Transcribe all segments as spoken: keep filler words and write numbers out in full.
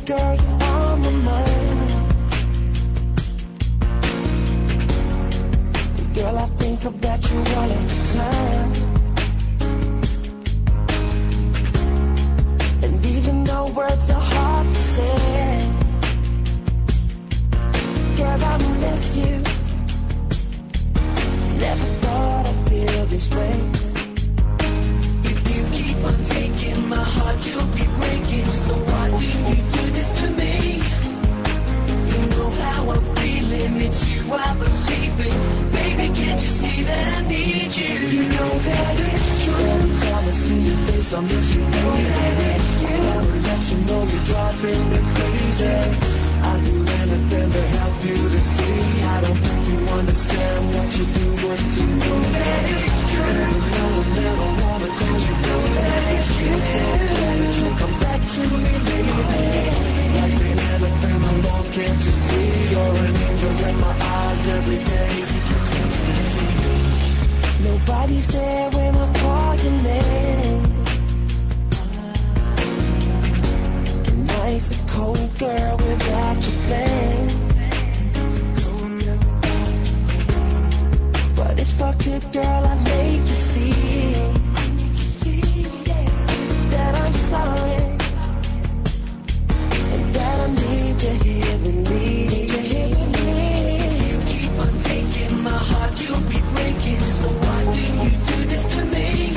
girl, you're on my mind. Girl, I think about you all of the time. And even though words are hard to say, girl, I miss you. Never thought I'd feel this way. If you keep on taking my heart, you'll be breaking. So why do you do this to me? You know how I'm feeling, it's you I believe in. Baby, can't you see that I need you? You know that it's true. Every time I see your face, I miss you. Know that it's you. Never let you know you're driving me crazy. I'll do anything to help you to see. I don't think you understand what you do, but you know that it's true. Every now and then I wanna cause you know that it's true. So won't you come back to me, baby? Like me anything alone, can't you see? You're an angel in my eyes every day. Nobody's there when I call your name. And night's a cold girl without your flame. But if I could, girl, I'd make you see that I'm sorry, and that I need you here with me. Need you here with me. You keep on taking my heart, you'll be breaking. So why do you do this to me?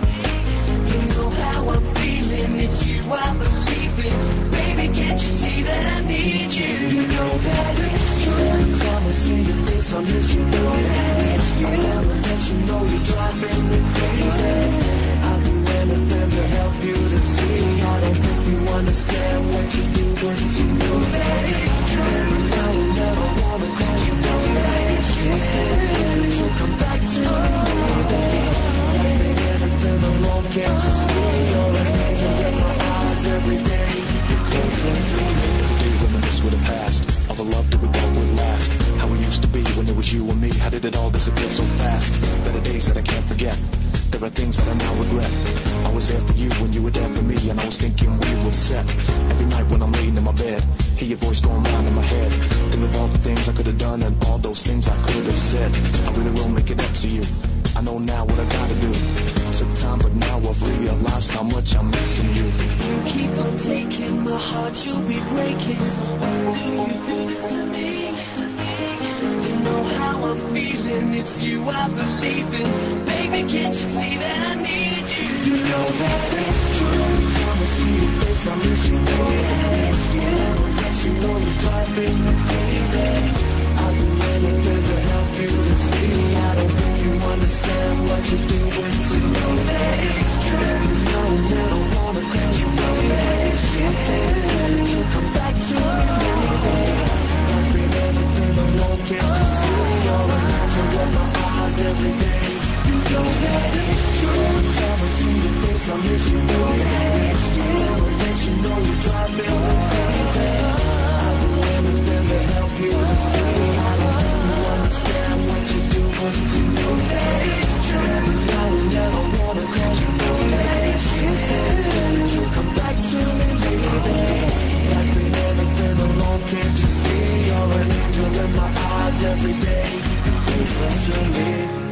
You know how I'm feeling, it's you I believe in. Baby, can't you see that I need you? You know that it's true. Every time I see your face, I miss you. Know that it's you. I never let you know you're driving me crazy. I'll do anything to help you to see. I don't think you understand what you do, but you know that it's true. Every now and then I wanna call you. Know that it's you. I said, won't you come back to me, baby? Like me anything alone, can't you see? You're an angel in my eyes every day. You're closer to me. Do you reminisce with the past? All the love that we thought would last. How we used to be when it was you and me. How did it all disappear so fast? There are days that I can't forget. There are things that I now regret. I was there for you when you were there for me, and I was thinking we were set. Every night when I'm laying in my bed, hear your voice going round in my head. Think of all the things I could have done and all those things I could have said. I really will make it up to you. I know now what I gotta do. Took time, but now I've realized how much I'm missing you. You keep on taking my heart, you'll be breaking. So why do you do this to me? You know how I'm feeling, it's you I believe in. Baby, can't you see that I need you? You know that it's true. Every time I see your face, I miss you. Know that it's you. Never let you know you're driving me crazy. I'll do anything to help you to see. I don't think you understand what you do, but you know that it's true. Every now and then I wanna call you. Know that it's you. I said, won't you come back to me, baby? Like me anything alone, can't you see? You're an angel in my eyes every day. You know that it's true. Every time I see your face, I miss you. Know that it's you. Never let you know you're driving me crazy. I'll do anything to help you to see. I don't think you understand what you do, but you know that it's true. Every now and then I wanna call you. Know that it's you. I said, won't you come back to me, baby? Like me anything alone, can't you see? You're an angel in my eyes every day. Closer to me.